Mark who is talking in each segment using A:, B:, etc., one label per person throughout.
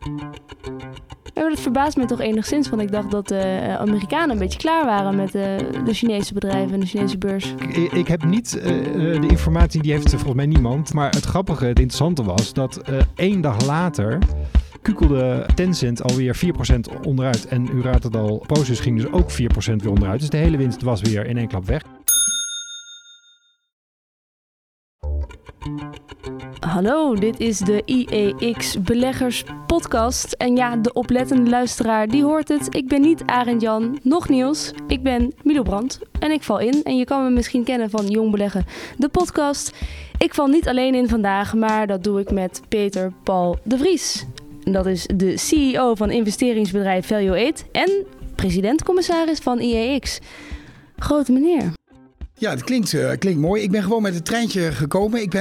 A: Ja, maar dat verbaast me toch enigszins, want ik dacht dat de Amerikanen een beetje klaar waren met de Chinese bedrijven en de Chinese beurs.
B: Ik heb niet de informatie, die heeft volgens mij niemand. Maar het grappige, het interessante was dat 1 dag later kukelde Tencent alweer 4% onderuit. En u raadt het al, Prosus ging dus ook 4% weer onderuit. Dus de hele winst was weer in één klap weg.
A: Hallo, dit is de IEX Beleggers podcast. En ja, de oplettende luisteraar die hoort het. Ik ben niet Arend Jan, nog Niels. Ik ben Milo Brandt en ik val in. En je kan me misschien kennen van Jong Beleggen, de podcast. Ik val niet alleen in vandaag, maar dat doe ik met Peter Paul de Vries. En dat is de CEO van investeringsbedrijf Value8 en president-commissaris van IEX. Grote meneer.
C: Ja, het klinkt mooi. Ik ben gewoon met het treintje gekomen. Ik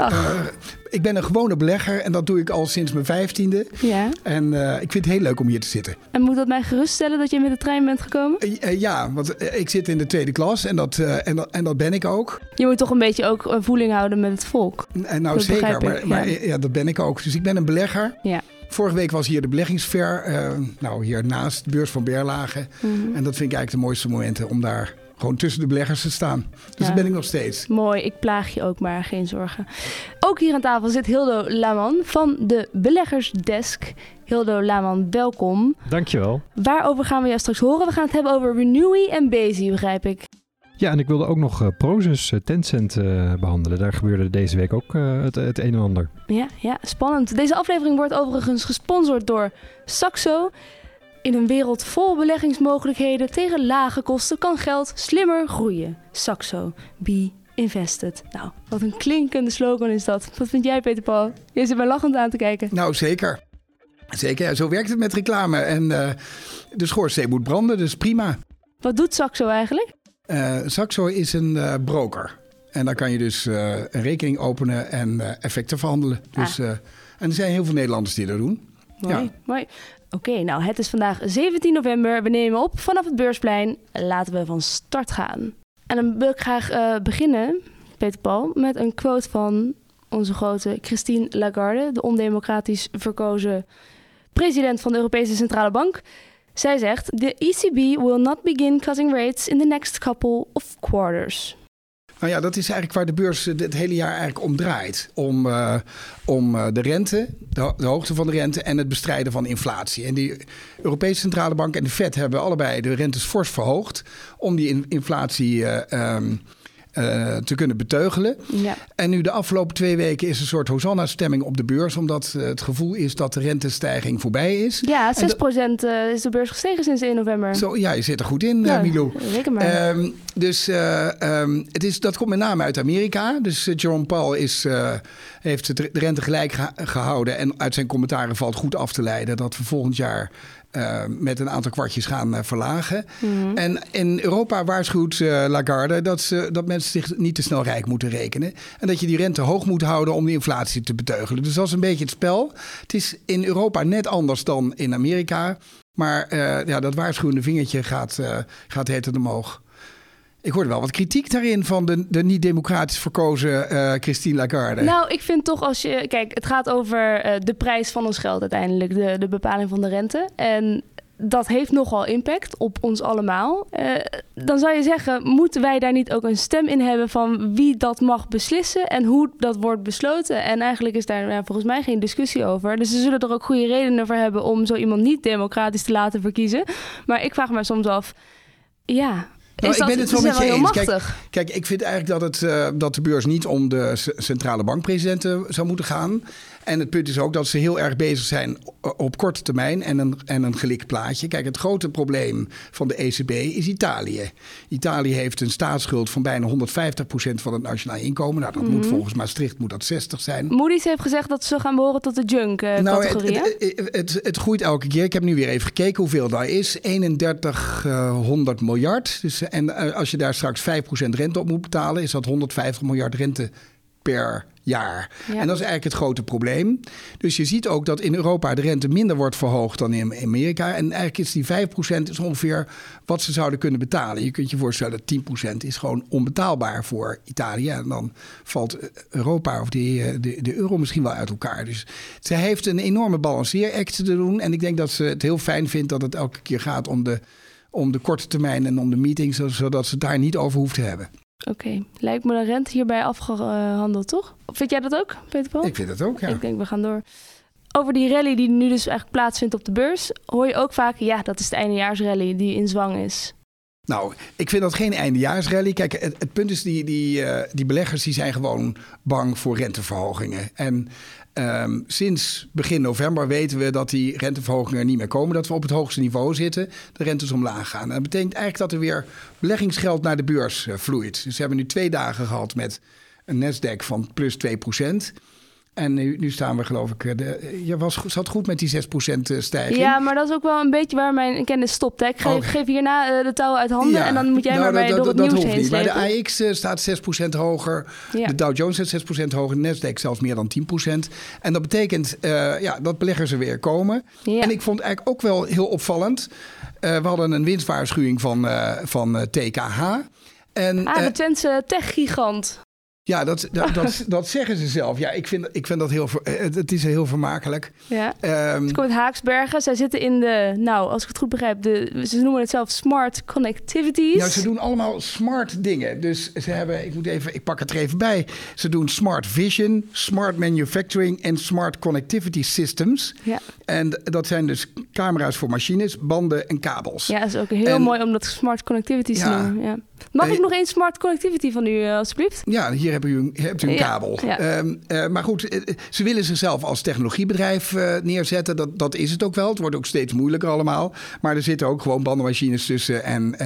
C: ben een gewone belegger en dat doe ik al sinds mijn 15e.
A: Ja.
C: En ik vind het heel leuk om hier te zitten.
A: En moet dat mij geruststellen dat je met de trein bent gekomen?
C: Ja, want ik zit in de tweede klas en dat ben ik ook.
A: Je moet toch een beetje ook een voeling houden met het volk.
C: Nou
A: dat
C: zeker, maar dat ben ik ook. Dus ik ben een belegger.
A: Ja.
C: Vorige week was hier de beleggingsfair, hier naast de beurs van Berlage. Mm-hmm. En dat vind ik eigenlijk de mooiste momenten om daar gewoon tussen de beleggers te staan. Dus dat ben ik nog steeds.
A: Mooi, ik plaag je ook maar, geen zorgen. Ook hier aan tafel zit Hildo Laman van de Beleggersdesk. Hildo Laman, welkom.
B: Dankjewel.
A: Waarover gaan we jou straks horen? We gaan het hebben over Renewi en Bezi, begrijp ik.
B: Ja, en ik wilde ook nog Prosus, Tencent behandelen. Daar gebeurde deze week ook het een en ander.
A: Ja, spannend. Deze aflevering wordt overigens gesponsord door Saxo. In een wereld vol beleggingsmogelijkheden tegen lage kosten kan geld slimmer groeien. Saxo, be invested. Nou, wat een klinkende slogan is dat. Wat vind jij, Peter Paul? Je zit mij lachend aan te kijken.
C: Nou, zeker. Zeker, ja, zo werkt het met reclame. En de schoorsteen moet branden, dus prima.
A: Wat doet Saxo eigenlijk?
C: Saxo is een broker. En daar kan je dus een rekening openen en effecten verhandelen. Dus, en er zijn heel veel Nederlanders die dat doen.
A: Mooi. Oké, nou het is vandaag 17 november. We nemen op vanaf het Beursplein. Laten we van start gaan. En dan wil ik graag beginnen, Peter Paul, met een quote van onze grote Christine Lagarde, de ondemocratisch verkozen president van de Europese Centrale Bank. Zij zegt: "The ECB will not begin cutting rates in the next couple of quarters."
C: Nou ja, dat is eigenlijk waar de beurs het hele jaar eigenlijk om draait. Om de rente, de hoogte van de rente en het bestrijden van inflatie. En die Europese Centrale Bank en de Fed hebben allebei de rentes fors verhoogd om die inflatie te kunnen beteugelen. Ja. En nu de afgelopen 2 weken is een soort Hosanna-stemming op de beurs, omdat het gevoel is dat de rentestijging voorbij is.
A: Ja, 6% is de beurs gestegen sinds 1 november.
C: Zo, ja, je zit er goed in, Milou.
A: Reken maar.
C: Dat komt met name uit Amerika. Dus Jerome Powell heeft de rente gelijk gehouden en uit zijn commentaren valt goed af te leiden dat we volgend jaar met een aantal kwartjes gaan verlagen. Mm-hmm. En in Europa waarschuwt Lagarde dat mensen zich niet te snel rijk moeten rekenen. En dat je die rente hoog moet houden om de inflatie te beteugelen. Dus dat is een beetje het spel. Het is in Europa net anders dan in Amerika. Maar dat waarschuwende vingertje gaat heet het omhoog. Ik hoorde wel wat kritiek daarin van de niet-democratisch verkozen Christine Lagarde.
A: Nou, ik vind toch kijk, het gaat over de prijs van ons geld uiteindelijk. De bepaling van de rente. En dat heeft nogal impact op ons allemaal. Dan zou je zeggen, moeten wij daar niet ook een stem in hebben van wie dat mag beslissen en hoe dat wordt besloten? En eigenlijk is daar volgens mij geen discussie over. Dus ze zullen er ook goede redenen voor hebben om zo iemand niet democratisch te laten verkiezen. Maar ik vraag me soms af, ja...
C: Nou, ik ben het wel met je eens.
A: Machtig.
C: Kijk, ik vind eigenlijk dat de beurs niet om de centrale bankpresidenten zou moeten gaan. En het punt is ook dat ze heel erg bezig zijn op korte termijn en een gelikt plaatje. Kijk, het grote probleem van de ECB is Italië. Italië heeft een staatsschuld van bijna 150% van het nationaal inkomen. Nou, dat moet volgens Maastricht moet dat 60 zijn.
A: Moody's heeft gezegd dat ze gaan behoren tot de junk-categorie.
C: Het groeit elke keer. Ik heb nu weer even gekeken hoeveel daar is. 3100 miljard. Dus, en als je daar straks 5% rente op moet betalen, is dat 150 miljard rente per jaar.
A: Ja.
C: En dat is eigenlijk het grote probleem. Dus je ziet ook dat in Europa de rente minder wordt verhoogd dan in Amerika. En eigenlijk is die 5% is ongeveer wat ze zouden kunnen betalen. Je kunt je voorstellen dat 10% is gewoon onbetaalbaar voor Italië. En dan valt Europa of de euro misschien wel uit elkaar. Dus ze heeft een enorme balanceeract te doen. En ik denk dat ze het heel fijn vindt dat het elke keer gaat om de korte termijn en om de meetings, zodat ze het daar niet over hoeft te hebben.
A: Oké. Lijkt me de rente hierbij afgehandeld, toch? Vind jij dat ook, Peter Paul?
C: Ik vind het ook, ja.
A: Ik denk, we gaan door. Over die rally die nu dus eigenlijk plaatsvindt op de beurs, hoor je ook vaak, ja, dat is de eindejaarsrally die in zwang is.
C: Nou, ik vind dat geen eindejaarsrally. Kijk, het punt is, die beleggers die zijn gewoon bang voor renteverhogingen. En sinds begin november weten we dat die renteverhogingen er niet meer komen. Dat we op het hoogste niveau zitten. De rentes omlaag gaan. En dat betekent eigenlijk dat er weer beleggingsgeld naar de beurs vloeit. Dus we hebben nu 2 dagen gehad met een Nasdaq van plus 2%. En nu staan we, geloof ik, je zat goed met die 6% stijging.
A: Ja, maar dat is ook wel een beetje waar mijn kennis stopt. Hè? Ik geef hierna de touwen uit handen en dan moet jij maar door het nieuws heen slepen.
C: Maar de AX staat 6% hoger, de Dow Jones staat 6% hoger, de Nasdaq zelfs meer dan 10%. En dat betekent dat beleggers er weer komen. Ja. En ik vond eigenlijk ook wel heel opvallend. We hadden een winstwaarschuwing van TKH.
A: De Twentse tech-gigant.
C: Ja, dat zeggen ze zelf. Ja, ik vind dat het is heel vermakelijk.
A: Ja. Het komt uit Haaksbergen. Zij zitten in als ik het goed begrijp, ze noemen het zelf smart connectivities.
C: Nou, ze doen allemaal smart dingen. Dus ze hebben, ik pak het er even bij. Ze doen smart vision, smart manufacturing en smart connectivity systems. Ja. En dat zijn dus camera's voor machines, banden en kabels.
A: Ja, dat is ook heel mooi om dat smart connectivity te noemen. Ja. Mag ik nog één smart connectivity van u, alsjeblieft?
C: Ja, hier hebt u een kabel. Ja. Maar goed, ze willen zichzelf als technologiebedrijf neerzetten. Dat is het ook wel. Het wordt ook steeds moeilijker allemaal. Maar er zitten ook gewoon bandenmachines tussen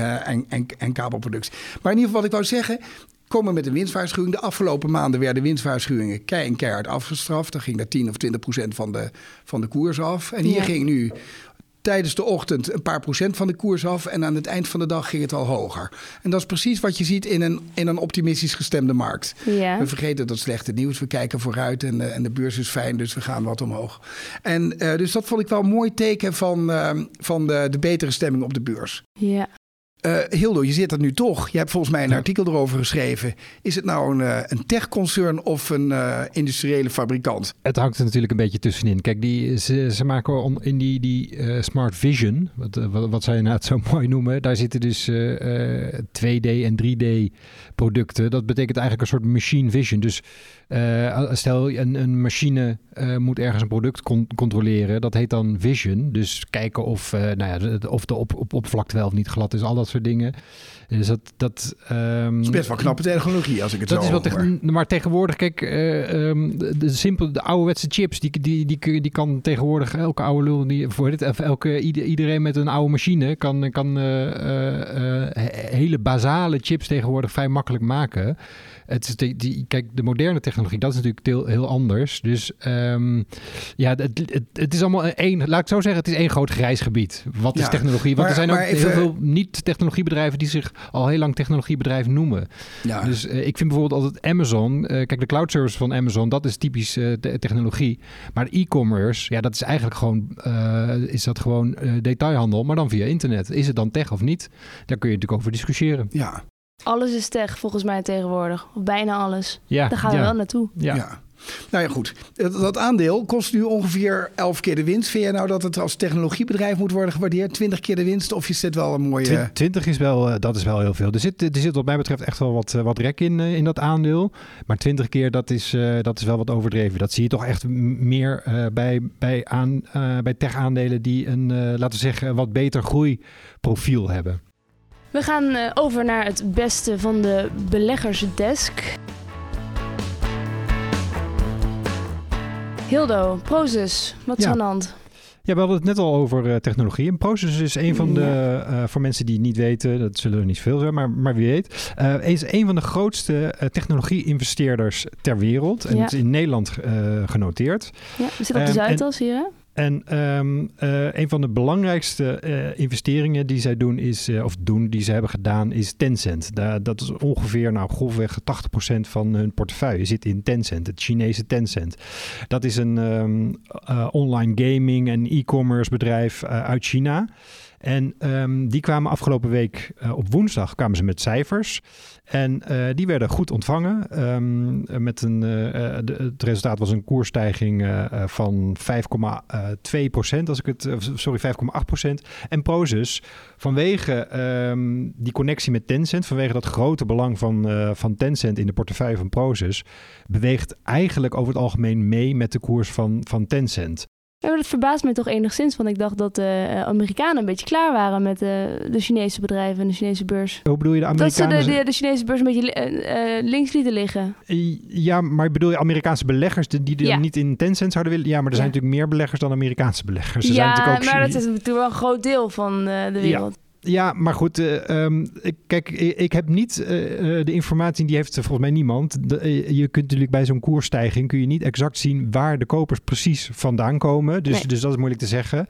C: en kabelproductie. Maar in ieder geval wat ik wou zeggen, komen met een winstwaarschuwing. De afgelopen maanden werden winstwaarschuwingen keihard afgestraft. Dan ging daar 10 of 20% van de koers af. En hier ging nu tijdens de ochtend een paar procent van de koers af. En aan het eind van de dag ging het al hoger. En dat is precies wat je ziet in een optimistisch gestemde markt. Ja. We vergeten dat slechte nieuws. We kijken vooruit en de beurs is fijn, dus we gaan wat omhoog. En dus dat vond ik wel een mooi teken van de betere stemming op de beurs.
A: Ja.
C: Hildo, je zit er nu toch. Je hebt volgens mij een artikel erover geschreven. Is het nou een tech-concern of een industriële fabrikant?
B: Het hangt er natuurlijk een beetje tussenin. Kijk, ze maken in die Smart Vision, wat zij inderdaad zo mooi noemen, daar zitten dus 2D en 3D producten. Dat betekent eigenlijk een soort machine vision. Dus stel een machine moet ergens een product controleren. Dat heet dan vision. Dus kijken of de oppervlakte wel of niet glad is. Al dat soort dingen. Dus dat
C: is best wel knappe technologie als ik het zo hoor.
B: Maar tegenwoordig, kijk, de ouderwetse chips, die kan tegenwoordig elke oude lul, iedereen met een oude machine kan hele basale chips tegenwoordig vrij makkelijk maken. Kijk, de moderne technologie, dat is natuurlijk heel anders. Dus het is allemaal laat ik zo zeggen, het is één groot grijs gebied. Wat is technologie? Want er zijn ook heel veel niet-technologiebedrijven die zich al heel lang technologiebedrijf noemen. Ja. Dus ik vind bijvoorbeeld altijd Amazon, kijk, de cloud service van Amazon, dat is typisch technologie. Maar de e-commerce, dat is eigenlijk gewoon detailhandel, maar dan via internet. Is het dan tech of niet? Daar kun je natuurlijk over discussiëren.
C: Ja.
A: Alles is tech volgens mij tegenwoordig. Of bijna alles. Ja, daar gaan we wel naartoe.
C: Ja. Nou ja, goed. Dat aandeel kost nu ongeveer 11 keer de winst. Vind jij nou dat het als technologiebedrijf moet worden gewaardeerd? 20 keer de winst? Of is dit wel een mooie...
B: 20 is wel, dat is wel heel veel. Er zit wat mij betreft echt wel wat rek in dat aandeel. Maar 20 keer, dat is wel wat overdreven. Dat zie je toch echt meer bij tech-aandelen die laten we zeggen, wat beter groeiprofiel hebben.
A: We gaan over naar het beste van de beleggersdesk. Hildo, Prosus, wat is aan de hand?
B: Ja, we hadden het net al over technologie. En Prosus is een van de, voor mensen die het niet weten, dat zullen er niet zoveel zijn, maar wie weet, is een van de grootste technologie-investeerders ter wereld. En het is in Nederland genoteerd.
A: Ja, we zitten op de Zuidas hier, hè?
B: En een van de belangrijkste investeringen die zij doen die ze hebben gedaan is Tencent. Dat is ongeveer grofweg 80% van hun portefeuille zit in Tencent, het Chinese Tencent. Dat is een online gaming en e-commerce bedrijf uit China. En die kwamen afgelopen week op woensdag met cijfers. En die werden goed ontvangen. Het resultaat was een koersstijging van 5,2%, 5,8%. En Prosus, vanwege die connectie met Tencent, vanwege dat grote belang van Tencent in de portefeuille van Prosus, beweegt eigenlijk over het algemeen mee met de koers van Tencent.
A: Ja, maar dat verbaast mij toch enigszins, want ik dacht dat de Amerikanen een beetje klaar waren met de Chinese bedrijven en de Chinese beurs.
B: Hoe bedoel je de Amerikanen?
A: Dat ze de Chinese beurs een beetje links lieten liggen.
B: Ja, maar bedoel je Amerikaanse beleggers die er niet in Tencent zouden willen? Ja, maar er zijn natuurlijk meer beleggers dan Amerikaanse beleggers. Er zijn natuurlijk ook
A: maar dat is natuurlijk wel een groot deel van de wereld.
B: Ja, maar goed, ik heb niet de informatie, die heeft volgens mij niemand. Je kunt natuurlijk bij zo'n koersstijging kun je niet exact zien waar de kopers precies vandaan komen. Dus dat is moeilijk te zeggen.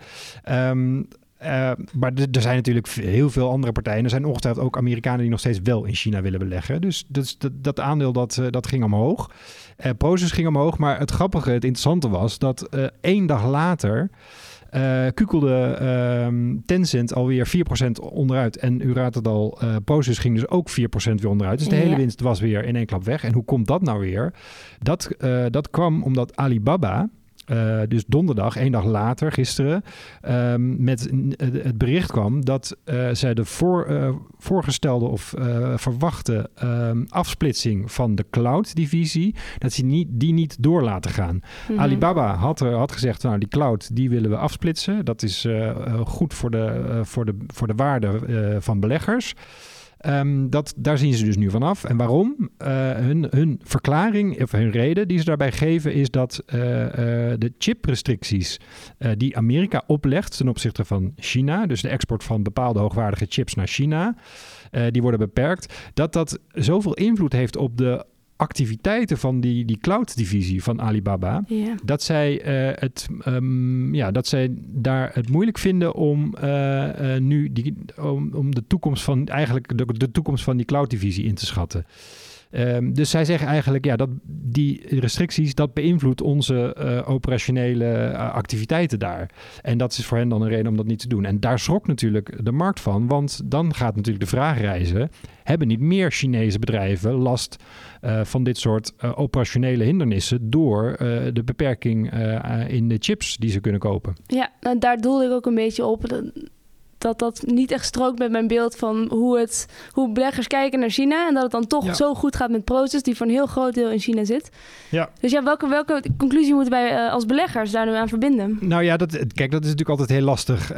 B: Maar er zijn natuurlijk heel veel andere partijen. Er zijn ongetwijfeld ook Amerikanen die nog steeds wel in China willen beleggen. Dus dat aandeel dat ging omhoog. Prosus ging omhoog, maar het grappige, het interessante was dat 1 dag later kukelde Tencent alweer 4% onderuit. En u raadt het al, Prosus ging dus ook 4% weer onderuit. Dus de hele winst was weer in één klap weg. En hoe komt dat nou weer? Dat kwam omdat Alibaba, dus donderdag, 1 dag later, gisteren, met het bericht kwam dat zij de voorgestelde of verwachte afsplitsing van de cloud-divisie, dat ze die niet door laten gaan. Mm-hmm. Alibaba had gezegd, die cloud, die willen we afsplitsen. Dat is goed voor de waarde van beleggers. Daar zien ze dus nu vanaf. En waarom? Hun verklaring, of hun reden die ze daarbij geven, is dat de chiprestricties die Amerika oplegt ten opzichte van China, dus de export van bepaalde hoogwaardige chips naar China, die worden beperkt, dat zoveel invloed heeft op de activiteiten van die cloud-divisie van Alibaba, dat zij daar het moeilijk vinden om om de toekomst van de toekomst van die cloud-divisie in te schatten. Dus zij zeggen eigenlijk dat die restricties, dat beïnvloedt onze operationele activiteiten daar. En dat is voor hen dan een reden om dat niet te doen. En daar schrok natuurlijk de markt van, want dan gaat natuurlijk de vraag rijzen: hebben niet meer Chinese bedrijven last van dit soort operationele hindernissen door de beperking in de chips die ze kunnen kopen? Ja,
A: nou, daar doelde ik ook een beetje op. Dat niet echt strookt met mijn beeld van hoe beleggers kijken naar China. En dat het dan toch zo goed gaat met Prosus, die voor een heel groot deel in China zit. Ja. Dus welke conclusie moeten wij als beleggers daar nu aan verbinden?
B: Nou ja, dat is natuurlijk altijd heel lastig.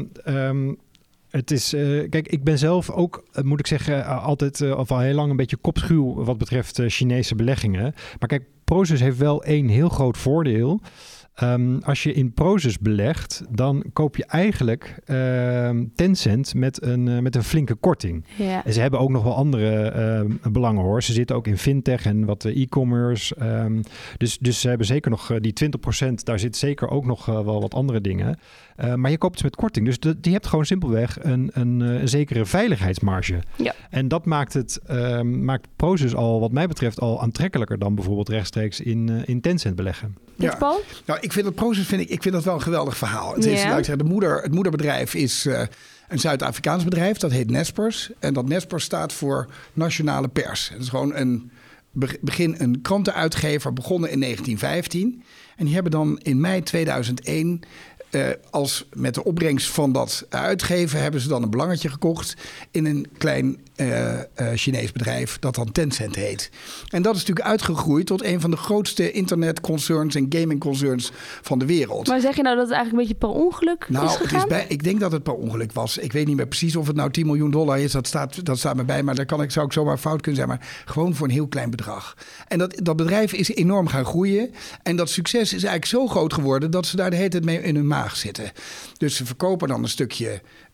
B: Het is, ik ben zelf ook, moet ik zeggen, altijd of al heel lang een beetje kopschuw wat betreft Chinese beleggingen. Maar kijk, Prosus heeft wel één heel groot voordeel. Als je in Prosus belegt, dan koop je eigenlijk Tencent met een flinke korting. Ja. En ze hebben ook nog wel andere belangen hoor. Ze zitten ook in fintech en wat e-commerce. Dus ze hebben zeker nog die 20%. Daar zit zeker ook nog wel wat andere dingen. Maar je koopt ze met korting. Dus je hebt gewoon simpelweg een zekere veiligheidsmarge. Ja. En dat maakt Prosus al, wat mij betreft, al aantrekkelijker dan bijvoorbeeld rechtstreeks in Tencent beleggen.
C: Ja.
A: Paul?
C: Nou, ik vind dat Prosus ik vind dat wel een geweldig verhaal. Het is, het moederbedrijf is een Zuid-Afrikaans bedrijf. Dat heet Naspers. En dat Naspers staat voor Nationale Pers. Het is gewoon een krantenuitgever begonnen in 1915. En die hebben dan in mei 2001... als met de opbrengst van dat uitgeven hebben ze dan een belangetje gekocht in een klein Chinees bedrijf dat dan Tencent heet. En dat is natuurlijk uitgegroeid tot een van de grootste internetconcerns en gamingconcerns van de wereld.
A: Maar zeg je nou dat het eigenlijk een beetje per ongeluk is gegaan?
C: Ik denk dat het per ongeluk was. Ik weet niet meer precies of het nou $10 miljoen is. Dat staat me bij, maar daar zou ik zomaar fout kunnen zijn. Maar gewoon voor een heel klein bedrag. En dat bedrijf is enorm gaan groeien. En dat succes is eigenlijk zo groot geworden dat ze daar de hele tijd mee in hun maag zitten. Dus ze verkopen dan een stukje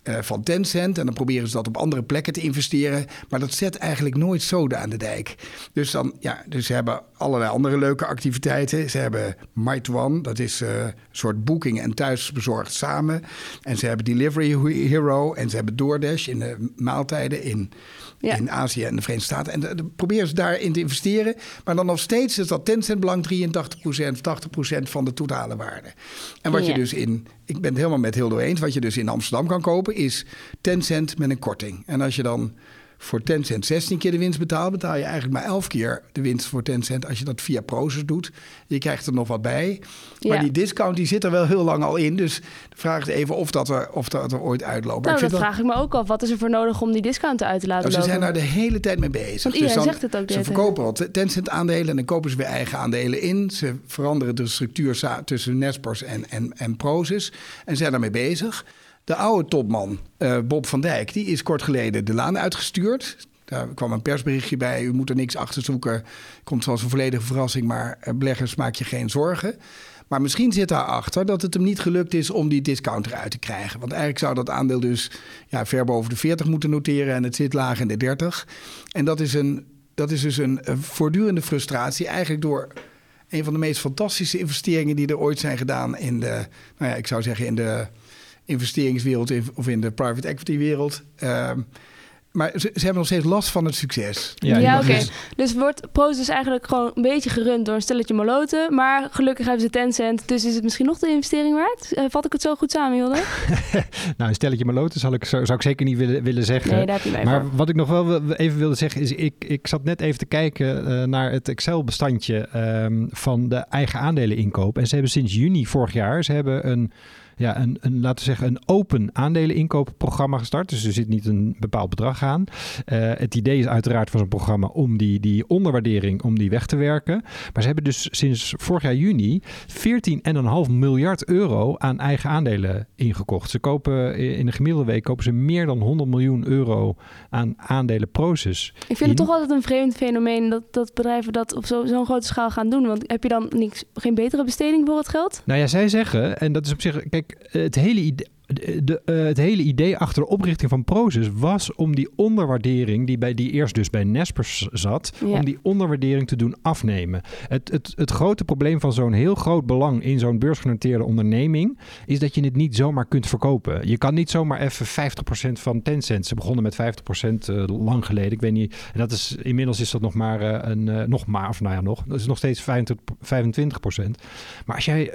C: van Tencent. En dan proberen ze dat op andere plekken te investeren. Maar dat zet eigenlijk nooit zoden aan de dijk. Dus ze hebben allerlei andere leuke activiteiten. Ze hebben Meituan, dat is een soort boeking en thuisbezorgd samen. En ze hebben Delivery Hero en ze hebben DoorDash in de maaltijden in Azië en de Verenigde Staten. En dan proberen ze daarin te investeren. Maar dan nog steeds is dat Tencent-belang 83%, 80% van de totale waarde. En wat je dus ik ben het helemaal met Hildo eens, wat je dus in Amsterdam kan kopen is Tencent met een korting. En als je dan voor Tencent 16 keer de winst betaalt, betaal je eigenlijk maar 11 keer de winst voor Tencent als je dat via Prosus doet. Je krijgt er nog wat bij. Maar die discount die zit er wel heel lang al in. Dus de vraag is even of dat er ooit uitloopt.
A: Nou, dat vraag ik me ook af. Wat is er voor nodig om die discount eruit te laten lopen?
C: Ze zijn daar de hele tijd mee bezig.
A: Want iedereen zegt het ook.
C: Ze verkopen al Tencent aandelen en dan kopen ze weer eigen aandelen in. Ze veranderen de structuur tussen Naspers en Prosus en zijn daarmee bezig. De oude topman, Bob van Dijk, die is kort geleden de laan uitgestuurd. Daar kwam een persberichtje bij. U moet er niks achter zoeken. Komt zoals een volledige verrassing, maar beleggers, maak je geen zorgen. Maar misschien zit daarachter dat het hem niet gelukt is om die discount eruit te krijgen. Want eigenlijk zou dat aandeel dus ver boven de 40 moeten noteren en het zit laag in de 30. En dat is dus een voortdurende frustratie eigenlijk door een van de meest fantastische investeringen die er ooit zijn gedaan in de, ik zou zeggen in de investeringswereld of in de private equity wereld. Maar ze hebben nog steeds last van het succes.
A: Ja, oké. Dus wordt Prosus eigenlijk gewoon een beetje gerund door een stelletje maloten. Maar gelukkig hebben ze Tencent. Dus is het misschien nog de investering waard? Vat ik het zo goed samen, Hilde?
B: Nou, een stelletje maloten zou ik zeker niet willen zeggen.
A: Nee, daar heb je mij
B: maar
A: voor.
B: Wat ik nog wel even wilde zeggen is, ik zat net even te kijken naar het Excel-bestandje van de eigen aandeleninkoop. En ze hebben sinds juni vorig jaar, een laten we zeggen, een open aandeleninkoopprogramma gestart. Dus er zit niet een bepaald bedrag aan. Het idee is uiteraard van zo'n programma om die onderwaardering om die weg te werken. Maar ze hebben dus sinds vorig jaar juni 14,5 miljard euro aan eigen aandelen ingekocht. Ze kopen in een gemiddelde week meer dan 100 miljoen euro aan aandelen Prosus.
A: Ik vind het toch altijd een vreemd fenomeen dat bedrijven dat op zo'n grote schaal gaan doen. Want heb je dan geen betere besteding voor het geld?
B: Nou ja, zij zeggen, en dat is op zich, kijk, het hele idee achter de oprichting van Prosus was om die onderwaardering, die eerst dus bij Naspers zat, om die onderwaardering te doen afnemen. Het grote probleem van zo'n heel groot belang in zo'n beursgenoteerde onderneming is dat je het niet zomaar kunt verkopen. Je kan niet zomaar even 50% van Tencent. Ze begonnen met 50% lang geleden. Ik weet niet, en inmiddels is dat nog maar dat is nog steeds 25%. Maar als jij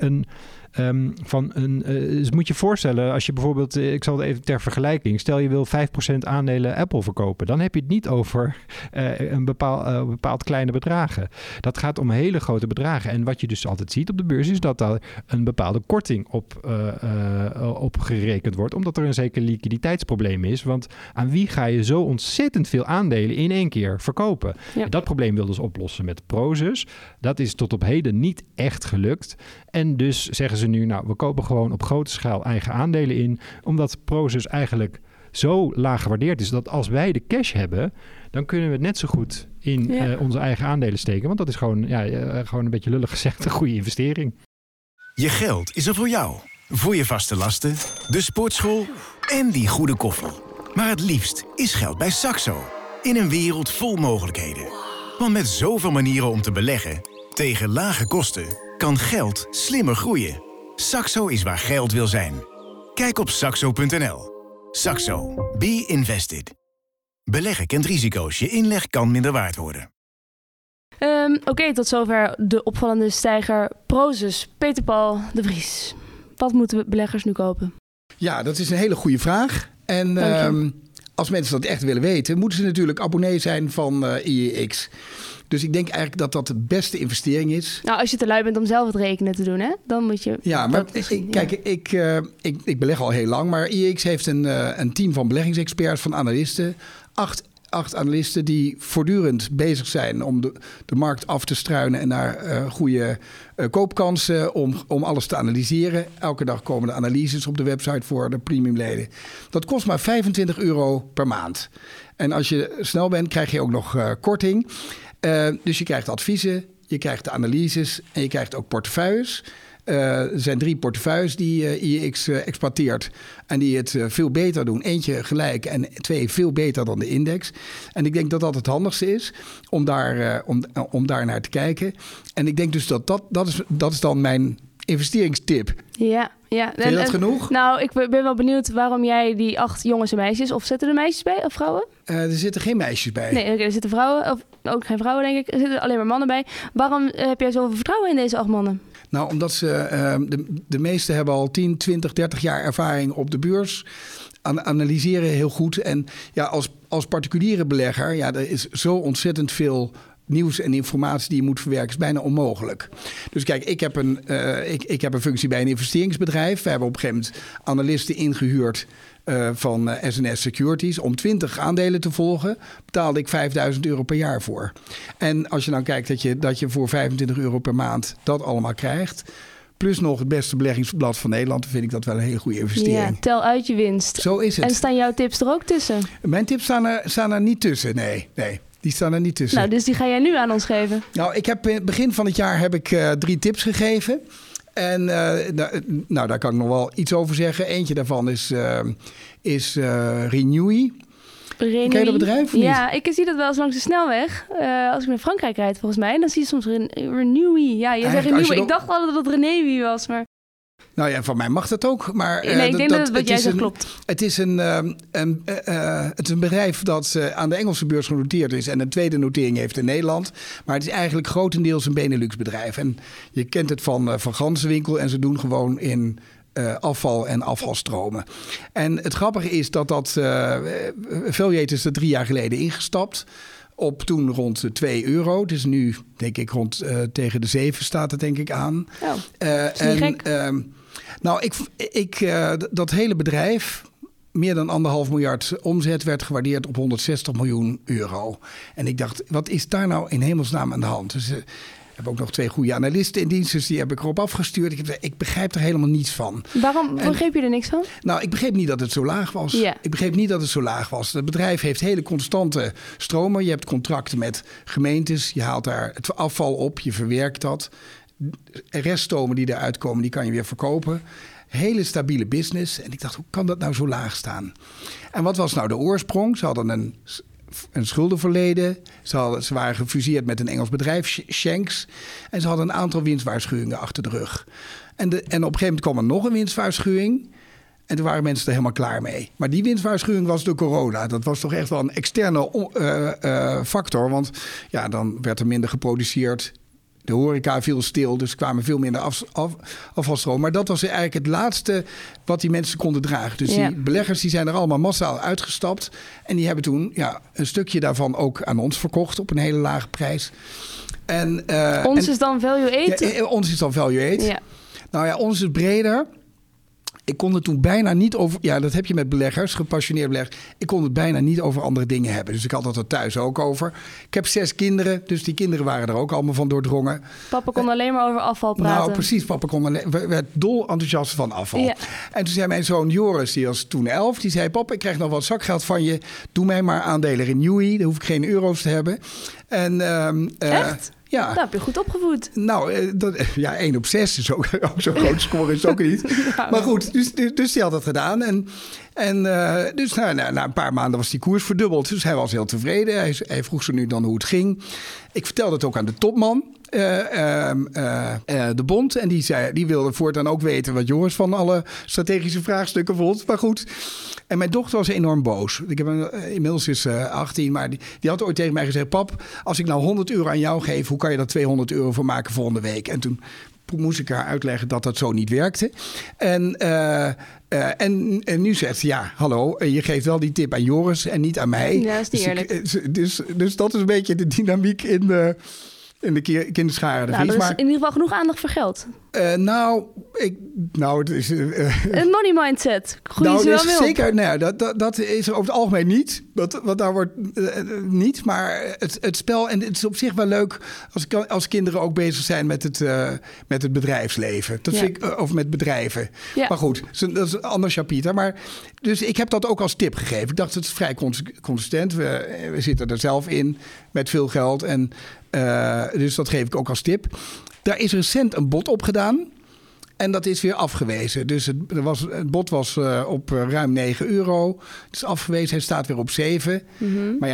B: dus moet je voorstellen, als je bijvoorbeeld, ik zal het even ter vergelijking, stel je wil 5% aandelen Apple verkopen, dan heb je het niet over een bepaald kleine bedragen. Dat gaat om hele grote bedragen. En wat je dus altijd ziet op de beurs is dat daar een bepaalde korting op gerekend wordt, omdat er een zeker liquiditeitsprobleem is. Want aan wie ga je zo ontzettend veel aandelen in één keer verkopen? Ja. Dat probleem wilden ze oplossen met Prosus. Dat is tot op heden niet echt gelukt. En dus zeggen ze nu, we kopen gewoon op grote schaal eigen aandelen in, omdat Prosus eigenlijk zo laag gewaardeerd is dat als wij de cash hebben, dan kunnen we het net zo goed in onze eigen aandelen steken. Want dat is gewoon een beetje lullig gezegd een goede investering.
D: Je geld is er voor jou. Voor je vaste lasten, de sportschool en die goede koffie. Maar het liefst is geld bij Saxo. In een wereld vol mogelijkheden. Want met zoveel manieren om te beleggen, tegen lage kosten, kan geld slimmer groeien. Saxo is waar geld wil zijn. Kijk op saxo.nl. Saxo. Be invested. Beleggen kent risico's. Je inleg kan minder waard worden.
A: Oké, tot zover de opvallende stijger Prosus. Peter Paul de Vries. Wat moeten beleggers nu kopen?
C: Ja, dat is een hele goede vraag. En als mensen dat echt willen weten, moeten ze natuurlijk abonnee zijn van IEX. Dus ik denk eigenlijk dat dat de beste investering is.
A: Nou, als je te lui bent om zelf het rekenen te doen, hè, dan moet je...
C: Ja, maar ik beleg al heel lang, maar IEX heeft een team van beleggingsexperts, van analisten. Acht analisten die voortdurend bezig zijn om de markt af te struinen en naar goede koopkansen, om alles te analyseren. Elke dag komen de analyses op de website voor de premiumleden. Dat kost maar €25 per maand. En als je snel bent, krijg je ook nog korting. Dus je krijgt adviezen, je krijgt de analyses en je krijgt ook portefeuilles. Er zijn 3 portefeuilles die IEX exploiteert en die het veel beter doen. Eentje gelijk en 2 veel beter dan de index. En ik denk dat dat het handigste is om daar naar te kijken. En ik denk dus dat is dan mijn investeringstip.
A: Ja.
C: Vind je dat genoeg?
A: Nou, ik ben wel benieuwd waarom jij die 8 jongens en meisjes... Of zitten er meisjes bij of vrouwen?
C: Er zitten geen meisjes bij.
A: Nee, er zitten vrouwen, of ook geen vrouwen denk ik. Er zitten alleen maar mannen bij. Waarom heb jij zoveel vertrouwen in deze 8 mannen?
C: Nou, omdat de meesten hebben al 10, 20, 30 jaar ervaring op de beurs. Analyseren heel goed. En ja, als particuliere belegger, ja, er is zo ontzettend veel nieuws en informatie die je moet verwerken, is bijna onmogelijk. Dus kijk, ik heb een functie bij een investeringsbedrijf. We hebben op een gegeven moment analisten ingehuurd van SNS Securities om 20 aandelen te volgen. Betaalde ik €5.000 per jaar voor. En als je nou kijkt dat je voor €25 per maand dat allemaal krijgt, plus nog het beste beleggingsblad van Nederland, dan vind ik dat wel een hele goede investering.
A: Ja, tel uit je winst.
C: Zo is het.
A: En staan jouw tips er ook tussen?
C: Mijn tips staan er niet tussen, nee. Die staan er niet tussen.
A: Nou, dus die ga jij nu aan ons geven.
C: Nou, in het begin van het jaar heb ik 3 tips gegeven. En daar kan ik nog wel iets over zeggen. Eentje daarvan is Renewi. Ken je dat bedrijf of niet?
A: Ja, ik zie dat wel eens langs de snelweg. Als ik naar Frankrijk rijd volgens mij. Dan zie je soms Renewi. Ja, je zegt Renewi. Ik dacht altijd dat het Renewi was, maar...
C: Nou ja, van mij mag dat ook. Maar,
A: nee, ik denk dat wat jij zegt klopt.
C: Het is een bedrijf dat aan de Engelse beurs genoteerd is en een tweede notering heeft in Nederland. Maar het is eigenlijk grotendeels een Benelux bedrijf. En je kent het van Ganzenwinkel en ze doen gewoon in afval en afvalstromen. En het grappige is dat Valuate is er 3 jaar geleden ingestapt. Op toen rond €2. Dus nu denk ik rond tegen de 7 staat het denk ik aan.
A: Oh, dat is niet gek.
C: Dat hele bedrijf, meer dan 1,5 miljard omzet, werd gewaardeerd op €160 miljoen. En ik dacht, wat is daar nou in hemelsnaam aan de hand? Dus ik heb ook nog 2 goede analisten in dienst, dus die heb ik erop afgestuurd. Ik begrijp er helemaal niets van.
A: Waarom begreep je er niks van?
C: Nou, ik begreep niet dat het zo laag was.
A: Ja.
C: Ik begreep niet dat het zo laag was. Het bedrijf heeft hele constante stromen. Je hebt contracten met gemeentes. Je haalt daar het afval op. Je verwerkt dat. Reststromen die eruit komen, die kan je weer verkopen. Hele stabiele business. En ik dacht, hoe kan dat nou zo laag staan? En wat was nou de oorsprong? Ze hadden een schuldenverleden. Ze waren gefuseerd met een Engels bedrijf, Shanks. En ze hadden een aantal winstwaarschuwingen achter de rug. En op een gegeven moment kwam er nog een winstwaarschuwing. En toen waren mensen er helemaal klaar mee. Maar die winstwaarschuwing was door corona. Dat was toch echt wel een externe factor. Want ja, dan werd er minder geproduceerd. De horeca viel stil, dus kwamen veel minder afvalstroom. Maar dat was eigenlijk het laatste wat die mensen konden dragen. Dus die beleggers die zijn er allemaal massaal uitgestapt. En die hebben toen een stukje daarvan ook aan ons verkocht op een hele lage prijs.
A: Ons is dan Valuate?
C: Ja, ons is dan Valuate.
A: Ja.
C: Nou ja, ons is breder. Ik kon het toen bijna niet over... Ja, dat heb je met beleggers, gepassioneerde beleggers. Ik kon het bijna niet over andere dingen hebben. Dus ik had het er thuis ook over. Ik heb 6 kinderen, dus die kinderen waren er ook allemaal van doordrongen.
A: Papa kon alleen maar over afval praten.
C: Nou, precies. Papa werd dol enthousiast van afval.
A: Ja.
C: En toen zei mijn zoon Joris, die was toen 11... die zei, papa, ik krijg nog wat zakgeld van je. Doe mij maar aandelen Renewi. Dan hoef ik geen euro's te hebben.
A: Echt?
C: Ja.
A: Dat heb je goed opgevoed.
C: Nou, 1 op 6 is ook zo'n grote score is het ook niet. Ja. Maar goed, dus die had dat gedaan. Dus na een paar maanden was die koers verdubbeld. Dus hij was heel tevreden. Hij vroeg ze nu dan hoe het ging. Ik vertelde het ook aan de topman. De bond. En die wilde voortaan ook weten wat Joris van alle strategische vraagstukken vond. Maar goed. En mijn dochter was enorm boos. Inmiddels is ze 18, maar die had ooit tegen mij gezegd... Pap, als ik nou €100 aan jou geef, hoe kan je daar €200 voor maken volgende week? En toen moest ik haar uitleggen dat dat zo niet werkte. En nu zegt ze, ja, hallo, je geeft wel die tip aan Joris en niet aan mij.
A: Ja, dat is niet eerlijk.
C: Dus dat is een beetje de dynamiek in de kinderscharen.
A: Nou, er is in ieder geval genoeg aandacht voor geld.
C: Het is...
A: een money mindset. Groeien ze wel wil.
C: Zeker, dat is er over het algemeen niet. Want daar wordt niet. Maar het spel, en het is op zich wel leuk als kinderen ook bezig zijn met het bedrijfsleven. Dat vind ik, of met bedrijven. Ja. Maar goed, dat is een ander chapitre. Maar, dus ik heb dat ook als tip gegeven. Ik dacht, het is vrij consistent. We zitten er zelf in met veel geld. En dus dat geef ik ook als tip. Daar is recent een bod op gedaan. En dat is weer afgewezen. Dus het bod was op ruim €9. Het is afgewezen. Hij staat weer op 7. Mm-hmm. Maar ja,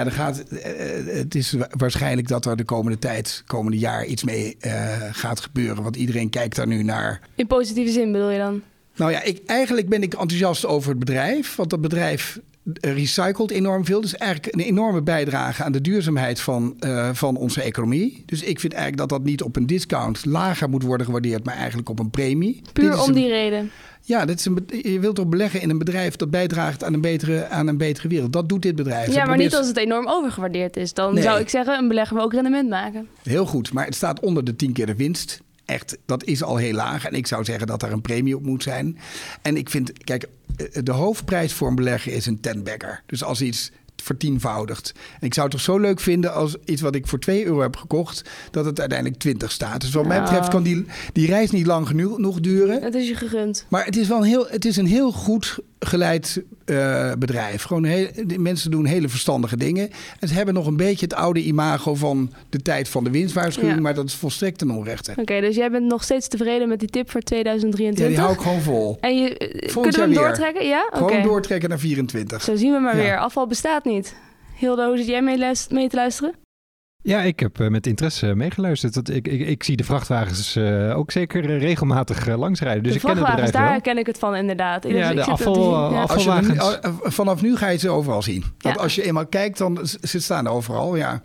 C: het is waarschijnlijk dat er de komende jaar iets mee gaat gebeuren. Want iedereen kijkt daar nu naar.
A: In positieve zin bedoel je dan?
C: Nou ja, eigenlijk ben ik enthousiast over het bedrijf. Want dat bedrijf recycelt enorm veel. Dus eigenlijk een enorme bijdrage aan de duurzaamheid van onze economie. Dus ik vind eigenlijk dat niet op een discount lager moet worden gewaardeerd, maar eigenlijk op een premie.
A: Puur om die reden?
C: Ja, je wilt toch beleggen in een bedrijf dat bijdraagt aan een betere wereld. Dat doet dit bedrijf.
A: Ja, maar niet als het enorm overgewaardeerd is. Dan zou ik zeggen, een belegger wil ook rendement maken.
C: Heel goed, maar het staat onder de 10 keer de winst. Echt, dat is al heel laag. En ik zou zeggen dat er een premie op moet zijn. En ik vind, kijk, de hoofdprijs voor een belegger is een 10-bagger. Dus als iets vertienvoudigt. En ik zou het toch zo leuk vinden als iets wat ik voor €2 heb gekocht, dat het uiteindelijk 20 staat. Dus wat mij betreft kan die reis niet lang genoeg duren.
A: Het is je gegund.
C: Maar het is een heel goed geleid bedrijf. Gewoon die mensen doen hele verstandige dingen. En ze hebben nog een beetje het oude imago van de tijd van de winstwaarschuwing, maar dat is volstrekt ten onrechte.
A: Oké, dus jij bent nog steeds tevreden met die tip voor 2023?
C: Ja, die hou ik gewoon vol.
A: En kunnen we hem doortrekken? Ja?
C: Gewoon doortrekken naar 24.
A: Zo zien we maar weer. Afval bestaat niet. Hilde, hoe zit jij mee te luisteren?
B: Ja, ik heb met interesse meegeluisterd. Ik zie de vrachtwagens ook zeker regelmatig langsrijden. Dus
A: de
B: ik ken het bedrijf
A: daar
B: wel.
A: ken ik het van inderdaad.
B: De afvalwagens.
C: Vanaf nu ga je ze overal zien. Want als je eenmaal kijkt, dan ze staan overal. Ja.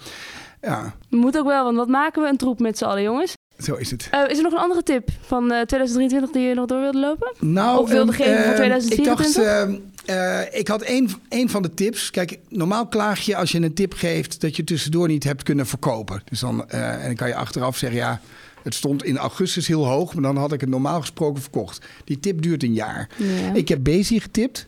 A: Moet ook wel, want wat maken we een troep met z'n allen, jongens?
C: Zo is het.
A: Is er nog een andere tip van 2023 die je nog door wilde lopen?
C: Nou,
A: of wilde geven voor 2024?
C: Ik had één van de tips. Kijk, normaal klaag je als je een tip geeft dat je tussendoor niet hebt kunnen verkopen. Dus dan kan je achteraf zeggen, ja, het stond in augustus heel hoog, maar dan had ik het normaal gesproken verkocht. Die tip duurt een jaar. Ja. Ik heb Bezi getipt.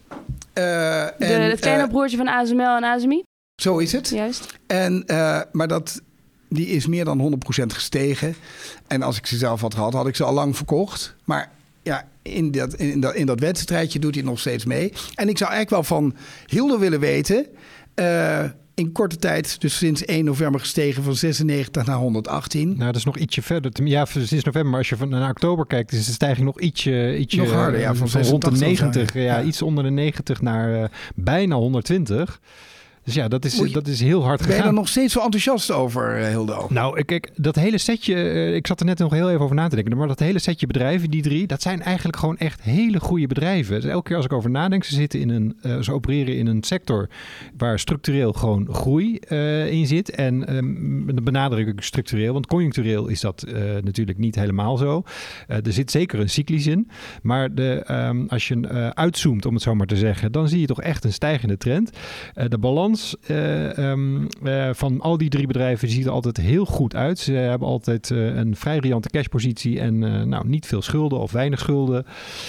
A: Het kleine broertje van ASML en ASMI?
C: Zo is het.
A: Juist.
C: Maar die is meer dan 100% gestegen. En als ik ze zelf had gehad, had ik ze al lang verkocht. Maar ja, in dat wedstrijdje doet hij nog steeds mee. En ik zou eigenlijk wel van Hilde willen weten, in korte tijd, dus sinds 1 november gestegen van 96 naar 118.
B: Nou, dat is nog ietsje verder. Ja, sinds november, maar als je naar oktober kijkt, is de stijging nog ietsje
C: nog harder, ja, van
B: rond de 90. Ja, iets onder de 90 naar bijna 120. Dus ja, dat is heel hard gegaan.
C: Ben je er nog steeds zo enthousiast over, Hildo?
B: Nou, kijk, dat hele setje, ik zat er net nog heel even over na te denken, maar dat hele setje bedrijven, die 3, dat zijn eigenlijk gewoon echt hele goede bedrijven. Dus elke keer als ik over nadenk, ze opereren in een sector waar structureel gewoon groei in zit. En dat benadruk ik structureel, want conjunctureel is dat natuurlijk niet helemaal zo. Er zit zeker een cyclus in, maar als je uitzoomt, om het zo maar te zeggen, dan zie je toch echt een stijgende trend. De balans van al die 3 bedrijven ziet er altijd heel goed uit. Ze hebben altijd een vrij riante cashpositie en niet veel schulden of weinig schulden.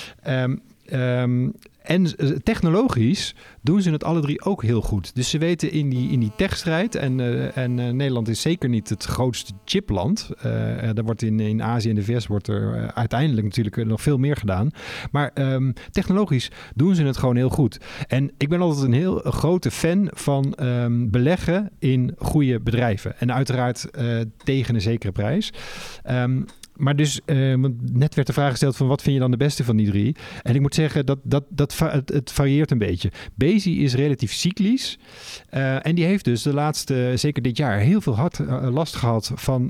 B: En technologisch doen ze het alle 3 ook heel goed. Dus ze weten in die techstrijd, en Nederland is zeker niet het grootste chipland. Er wordt in Azië en de VS wordt er uiteindelijk natuurlijk nog veel meer gedaan. Maar technologisch doen ze het gewoon heel goed. En ik ben altijd een heel grote fan van beleggen in goede bedrijven. En uiteraard tegen een zekere prijs. Maar dus, net werd de vraag gesteld van wat vind je dan de beste van die 3? En ik moet zeggen, het varieert een beetje. Bezi is relatief cyclisch. En die heeft dus de laatste, zeker dit jaar, heel veel last gehad van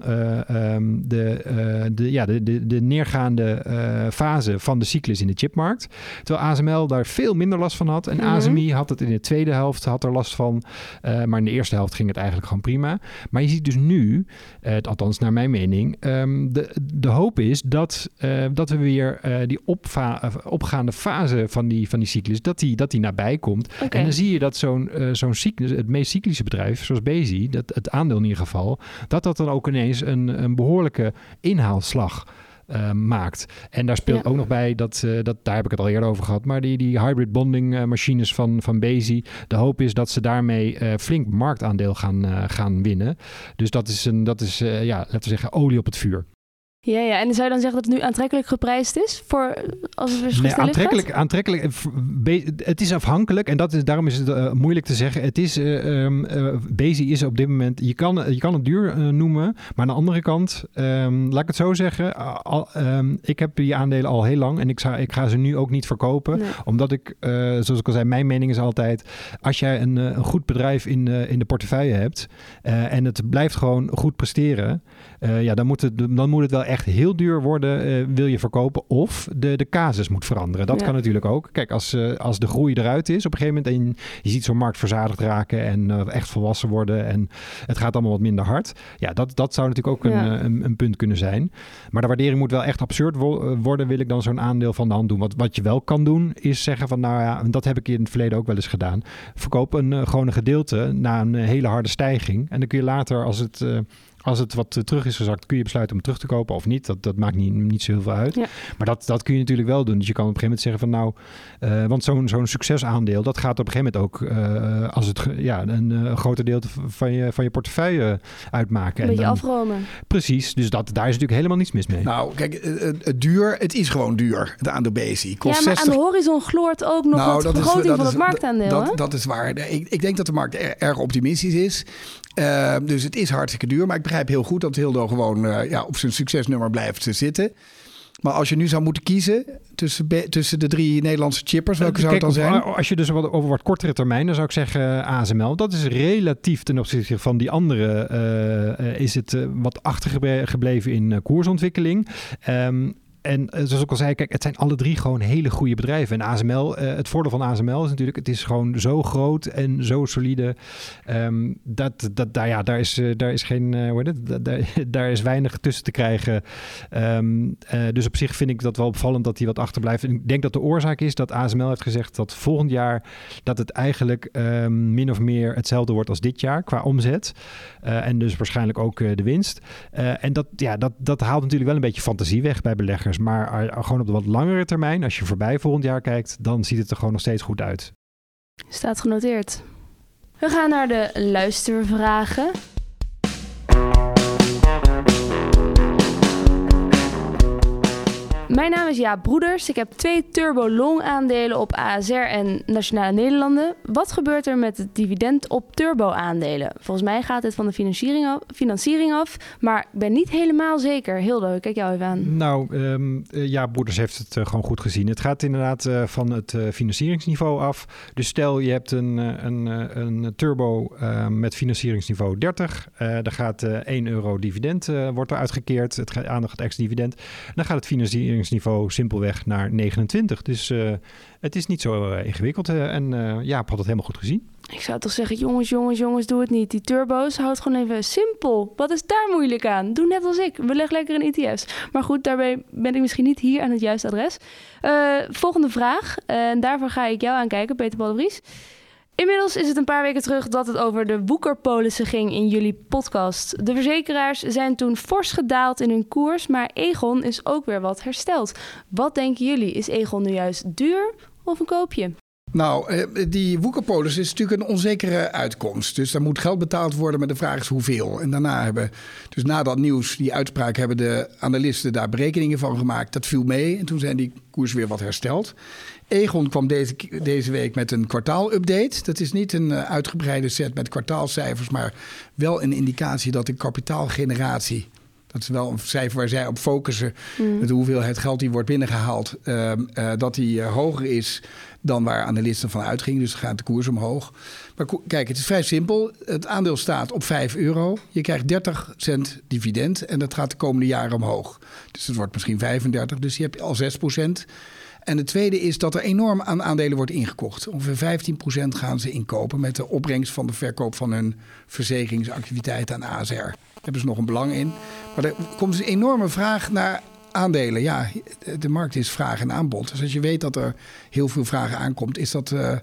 B: de neergaande fase van de cyclus in de chipmarkt. Terwijl ASML daar veel minder last van had. En ASMI had het in de tweede helft er last van. Maar in de eerste helft ging het eigenlijk gewoon prima. Maar je ziet dus nu, althans naar mijn mening, de hoop is dat we weer die opgaande fase van die cyclus, dat die nabij komt. Okay. En dan zie je dat zo'n cyclus, het meest cyclische bedrijf, zoals Bezi, het aandeel in ieder geval, dat dan ook ineens een behoorlijke inhaalslag maakt. En daar speelt ook nog bij, daar heb ik het al eerder over gehad, maar die hybrid bonding machines van Bezi, de hoop is dat ze daarmee flink marktaandeel gaan winnen. Dus dat is laten we zeggen, olie op het vuur.
A: Ja, en zou je dan zeggen dat het nu aantrekkelijk geprijsd is voor als het weer
B: aantrekkelijk. Het is afhankelijk en daarom is het moeilijk te zeggen. Het is Bezi is op dit moment. Je kan het duur noemen, maar aan de andere kant, laat ik het zo zeggen. Ik heb die aandelen al heel lang en ik ga ze nu ook niet verkopen, omdat ik, zoals ik al zei, mijn mening is altijd: als jij een goed bedrijf in de portefeuille hebt en het blijft gewoon goed presteren, dan moet het wel echt heel duur worden, wil je verkopen, of de casus moet veranderen. Dat kan natuurlijk ook. Kijk, als de groei eruit is op een gegeven moment en je ziet zo'n markt verzadigd raken en echt volwassen worden en het gaat allemaal wat minder hard. Ja, dat zou natuurlijk ook een punt kunnen zijn. Maar de waardering moet wel echt absurd worden, wil ik dan zo'n aandeel van de hand doen. Wat je wel kan doen, is zeggen van dat heb ik in het verleden ook wel eens gedaan. Verkoop gewoon een gedeelte na een hele harde stijging. En dan kun je later, als het wat terug is gezakt, kun je besluiten om het terug te kopen of niet. Dat maakt niet zo heel veel uit. Ja. Maar dat kun je natuurlijk wel doen. Dus je kan op een gegeven moment zeggen van want zo'n succesaandeel, dat gaat op een gegeven moment ook als het een groter deel van je portefeuille uitmaken.
A: Een beetje afromen.
B: Precies. Dus daar is natuurlijk helemaal niets mis mee.
C: Nou, kijk, het is gewoon duur, het aandeel Bezi.
A: Maar 60... aan de horizon gloort ook nog wat vergroting van het marktaandeel.
C: Dat is waar. Ik denk dat de markt erg optimistisch is. Dus het is hartstikke duur. Maar ik begrijp heel goed dat Hildo gewoon op zijn succesnummer blijft zitten. Maar als je nu zou moeten kiezen tussen de 3 Nederlandse chippers, welke zou het dan zijn?
B: Als je dus over wat kortere termijn, dan zou ik zeggen ASML. Dat is relatief ten opzichte van die andere, is het wat achtergebleven in koersontwikkeling. En zoals ik al zei, kijk, het zijn alle 3 gewoon hele goede bedrijven. En ASML, het voordeel van ASML is natuurlijk, het is gewoon zo groot en zo solide. Daar is weinig tussen te krijgen. Dus op zich vind ik dat wel opvallend dat die wat achterblijft. En ik denk dat de oorzaak is dat ASML heeft gezegd dat volgend jaar dat het eigenlijk min of meer hetzelfde wordt als dit jaar qua omzet. En dus waarschijnlijk ook de winst. En dat haalt natuurlijk wel een beetje fantasie weg bij beleggers. Maar gewoon op de wat langere termijn, als je voorbij volgend jaar kijkt, dan ziet het er gewoon nog steeds goed uit.
A: Staat genoteerd. We gaan naar de luistervragen. Mijn naam is Jaap Broeders. Ik heb 2 Turbo Long aandelen op ASR en Nationale Nederlanden. Wat gebeurt er met het dividend op Turbo aandelen? Volgens mij gaat het van de financiering af, maar ik ben niet helemaal zeker. Hildo, ik kijk jou even aan.
B: Nou, Jaap Broeders heeft het gewoon goed gezien. Het gaat inderdaad van het financieringsniveau af. Dus stel je hebt een Turbo met financieringsniveau 30. Daar gaat €1 dividend wordt er uitgekeerd. Het gaat aandacht ex-dividend. Dan gaat het financieringsniveau simpelweg naar 29. Dus het is niet zo ingewikkeld. En Jaap had het helemaal goed gezien.
A: Ik zou toch zeggen, jongens, doe het niet. Die turbo's, houd het gewoon even simpel. Wat is daar moeilijk aan? Doe net als ik. Beleg lekker in ETF's. Maar goed, daarbij ben ik misschien niet hier aan het juiste adres. Volgende vraag. En daarvoor ga ik jou aankijken, Peter Paul de Vries. Inmiddels is het een paar weken terug dat het over de woekerpolissen ging in jullie podcast. De verzekeraars zijn toen fors gedaald in hun koers, maar Aegon is ook weer wat hersteld. Wat denken jullie? Is Aegon nu juist duur of een koopje?
C: Nou, die woekerpolis is natuurlijk een onzekere uitkomst. Dus daar moet geld betaald worden, maar de vraag is hoeveel. En dus na dat nieuws, die uitspraak, hebben de analisten daar berekeningen van gemaakt. Dat viel mee en toen zijn die koers weer wat hersteld. Aegon kwam deze week met een kwartaalupdate. Dat is niet een uitgebreide set met kwartaalcijfers, maar wel een indicatie dat de kapitaalgeneratie, dat is wel een cijfer waar zij op focussen, met de hoeveelheid geld die wordt binnengehaald, dat die hoger is dan waar analisten van uitgingen. Dus gaat de koers omhoog. Maar kijk, het is vrij simpel. Het aandeel staat op €5. Je krijgt 30 cent dividend en dat gaat de komende jaren omhoog. Dus het wordt misschien 35, dus je hebt al 6%. En het tweede is dat er enorm aan aandelen wordt ingekocht. Ongeveer 15% gaan ze inkopen met de opbrengst van de verkoop van hun verzekeringsactiviteit aan ASR. Daar hebben ze nog een belang in. Maar er komt dus een enorme vraag naar aandelen. Ja, de markt is vraag en aanbod. Dus als je weet dat er heel veel vragen aankomt, is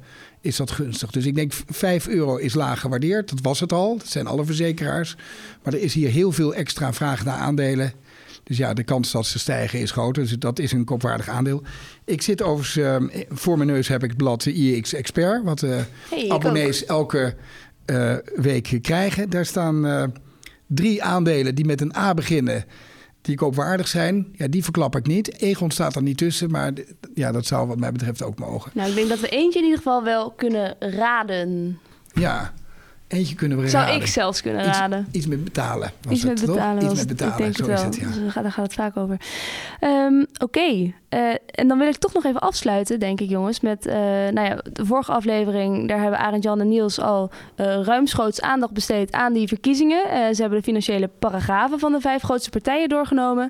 C: dat gunstig. Dus ik denk €5 is laag gewaardeerd. Dat was het al. Dat zijn alle verzekeraars. Maar er is hier heel veel extra vraag naar aandelen. Dus ja, de kans dat ze stijgen is groter. Dus dat is een koopwaardig aandeel. Ik zit overigens, voor mijn neus heb ik het blad IEX Expert, wat abonnees elke week krijgen. Daar staan 3 aandelen die met een A beginnen. die koopwaardig zijn, die verklap ik niet. Egon staat er niet tussen, maar dat zou wat mij betreft ook mogen.
A: Nou, ik denk dat we eentje in ieder geval wel kunnen raden.
C: Ja, eentje kunnen we raden.
A: Zou ik zelfs kunnen raden.
C: Iets met betalen.
A: Iets met betalen.
C: Iets met betalen,
A: ik denk
C: zo
A: het wel.
C: is het, ja.
A: Dus daar gaat het vaak over. Oké. En dan wil ik toch nog even afsluiten, denk ik, jongens. Met de vorige aflevering, daar hebben Arend Jan en Niels al ruimschoots aandacht besteed aan die verkiezingen. Ze hebben de financiële paragrafen van de 5 grootste partijen doorgenomen.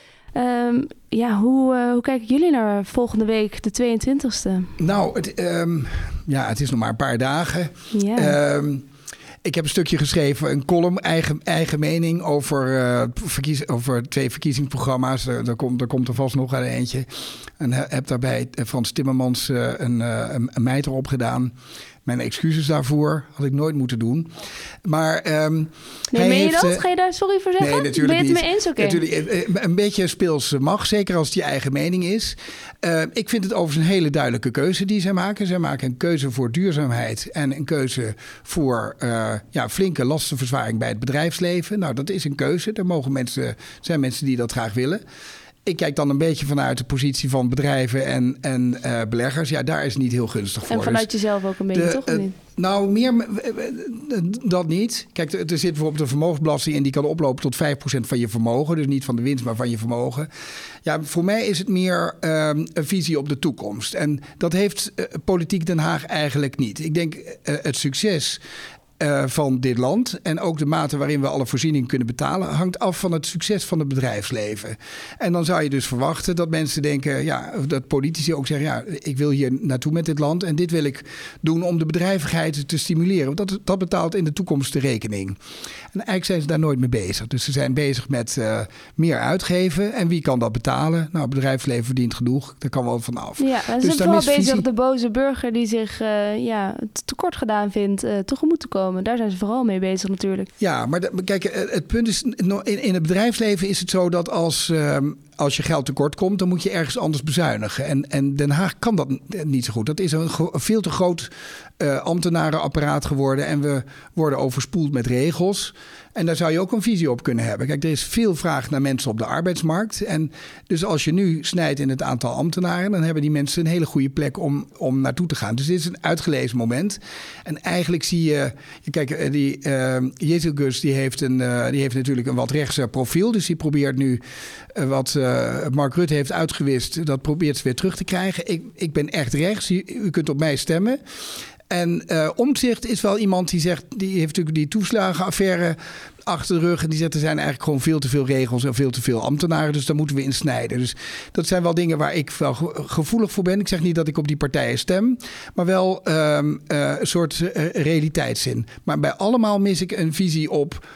A: Hoe kijken jullie naar volgende week, de 22e?
C: Nou, het is nog maar een paar dagen.
A: Ja.
C: Ik heb een stukje geschreven, een column, eigen mening over 2 verkiezingsprogramma's. Er komt er vast nog een eentje. En heb daarbij Frans Timmermans een mijter op gedaan. Mijn excuses daarvoor had ik nooit moeten doen. Maar
A: meen je dat? Ga je daar sorry voor zeggen?
C: Nee, natuurlijk
A: ben je het
C: niet.
A: mee eens? Okay.
C: Natuurlijk, een beetje speels mag, zeker als het je eigen mening is. Ik vind het overigens een hele duidelijke keuze die zij maken. Zij maken een keuze voor duurzaamheid en een keuze voor flinke lastenverzwaring bij het bedrijfsleven. Nou, dat is een keuze. Er zijn mensen die dat graag willen. Ik kijk dan een beetje vanuit de positie van bedrijven en beleggers. Ja, daar is het niet heel gunstig voor.
A: En vanuit jezelf ook een beetje, toch? Of niet?
C: Nou, meer dat niet. Kijk, er zit bijvoorbeeld een vermogensbelasting in die kan oplopen tot 5% van je vermogen. Dus niet van de winst, maar van je vermogen. Ja, voor mij is het meer een visie op de toekomst. En dat heeft politiek Den Haag eigenlijk niet. Ik denk het succes van dit land en ook de mate waarin we alle voorzieningen kunnen betalen hangt af van het succes van het bedrijfsleven. En dan zou je dus verwachten dat mensen denken, dat politici ook zeggen, ik wil hier naartoe met dit land en dit wil ik doen om de bedrijvigheid te stimuleren. Want dat betaalt in de toekomst de rekening. En eigenlijk zijn ze daar nooit mee bezig. Dus ze zijn bezig met meer uitgeven. En wie kan dat betalen? Nou, het bedrijfsleven verdient genoeg. Daar kan wel van af.
A: Ja, ze zijn vooral bezig de boze burger die zich tekort gedaan vindt tegemoet te komen. Daar zijn ze vooral mee bezig natuurlijk.
C: Ja, maar kijk, het punt is, in het bedrijfsleven is het zo dat als je geld tekort komt, dan moet je ergens anders bezuinigen. En Den Haag kan dat niet zo goed. Dat is een veel te groot ambtenarenapparaat geworden en we worden overspoeld met regels. En daar zou je ook een visie op kunnen hebben. Kijk, er is veel vraag naar mensen op de arbeidsmarkt. En dus als je nu snijdt in het aantal ambtenaren, dan hebben die mensen een hele goede plek om naartoe te gaan. Dus dit is een uitgelezen moment. En eigenlijk zie je, kijk, die Jezelgus die heeft natuurlijk een wat rechtse profiel. Dus die probeert nu wat Mark Rutte heeft uitgewist, dat probeert ze weer terug te krijgen. Ik ben echt rechts. U kunt op mij stemmen. En Omtzigt is wel iemand die zegt, die heeft natuurlijk die toeslagenaffaire achter de rug. En die zegt, er zijn eigenlijk gewoon veel te veel regels en veel te veel ambtenaren. Dus daar moeten we in snijden. Dus dat zijn wel dingen waar ik wel gevoelig voor ben. Ik zeg niet dat ik op die partijen stem. Maar wel een soort realiteitszin. Maar bij allemaal mis ik een visie op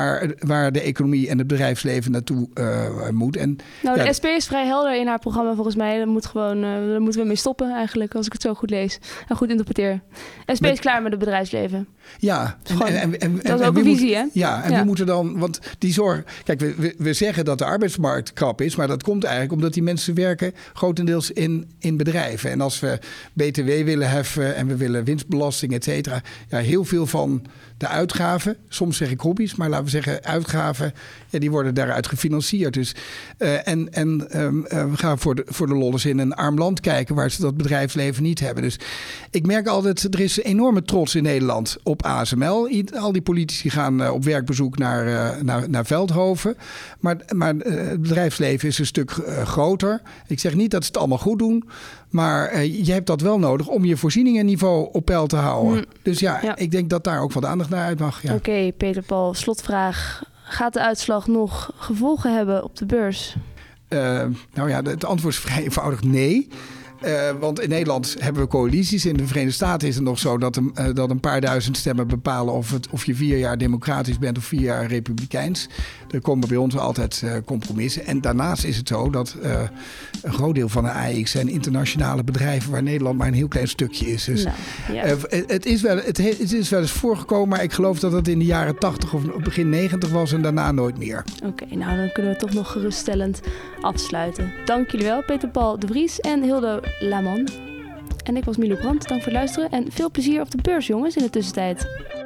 C: waar de economie en het bedrijfsleven naartoe moet. En,
A: de SP is vrij helder in haar programma volgens mij. Daar moeten we mee stoppen eigenlijk, als ik het zo goed lees en goed interpreteer. SP is klaar met het bedrijfsleven.
C: Ja.
A: Dat is ook een visie, hè?
C: Ja, en wie moet er dan... Want die zorg... Kijk, we zeggen dat de arbeidsmarkt krap is, maar dat komt eigenlijk omdat die mensen werken grotendeels in bedrijven. En als we BTW willen heffen en we willen winstbelasting, et cetera, heel veel van de uitgaven, soms zeg ik hobby's, maar laten we zeggen uitgaven, die worden daaruit gefinancierd. Dus, we gaan voor de lolles in een arm land kijken waar ze dat bedrijfsleven niet hebben. Dus ik merk altijd, er is enorme trots in Nederland op ASML. Al die politici gaan op werkbezoek naar Veldhoven. Maar het bedrijfsleven is een stuk groter. Ik zeg niet dat ze het allemaal goed doen, maar je hebt dat wel nodig om je voorzieningenniveau op peil te houden. Dus ik denk dat daar ook wat aandacht naar uit mag. Ja.
A: Oké, Peter Paul, slotvraag. Gaat de uitslag nog gevolgen hebben op de beurs?
C: Het antwoord is vrij eenvoudig nee. Want in Nederland hebben we coalities. In de Verenigde Staten is het nog zo dat een paar duizend stemmen bepalen of je 4 jaar democratisch bent of 4 jaar republikeins. Er komen bij ons altijd compromissen. En daarnaast is het zo dat een groot deel van de AEX zijn internationale bedrijven waar Nederland maar een heel klein stukje is. Dus het is wel eens voorgekomen, maar ik geloof dat het in de jaren 80 of begin 90 was en daarna nooit meer.
A: Oké, dan kunnen we toch nog geruststellend afsluiten. Dank jullie wel, Peter Paul de Vries en Hilde Laman. En ik was Milo Brandt. Dank voor het luisteren en veel plezier op de beurs, jongens, in de tussentijd.